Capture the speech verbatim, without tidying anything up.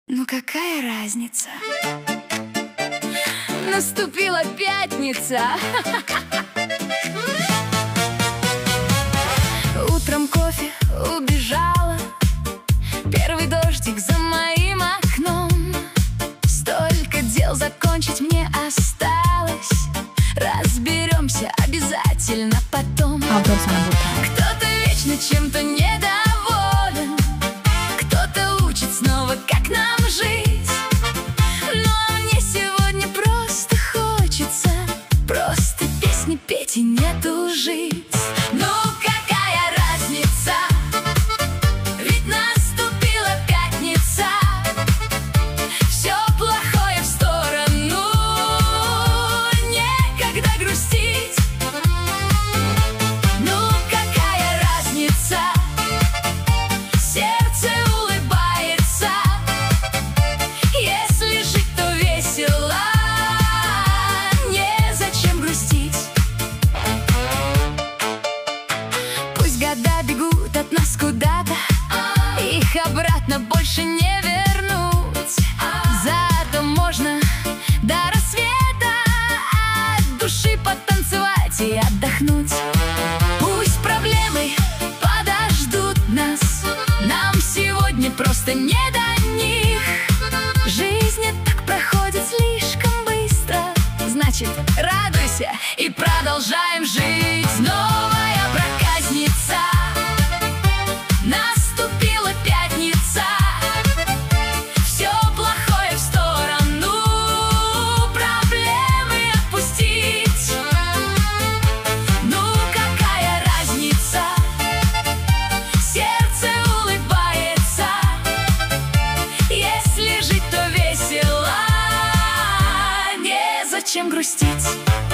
Ну какая разница? Наступила пятница. Утром кофе убежала, первый дождик за моим окном. Столько дел закончить мне осталось, разберемся обязательно потом. Кто-то вечно чем-то недоволен, кто-то учит снова, как нам жить. Но мне сегодня просто хочется просто песни петь и не тужить. Ну какая разница, ведь наступила пятница. Все плохое в сторону, некогда грустить. Ну какая разница, сердце улыбается. Если жить, то весело, незачем грустить. Пусть года бегут от нас куда-то, их обратно больше не вернуть. Зато можно до рассвета от души потанцевать и отдохнуть. Пусть проблемы подождут нас, нам сегодня просто не до них. Жизнь и так проходит слишком быстро, значит, радуйся и продолжаем жить. Новая проказница, наступила пятница. Все плохое в сторону, проблемы отпустить. Ну какая разница, сердце улыбается. Если жить, то весело, незачем грустить.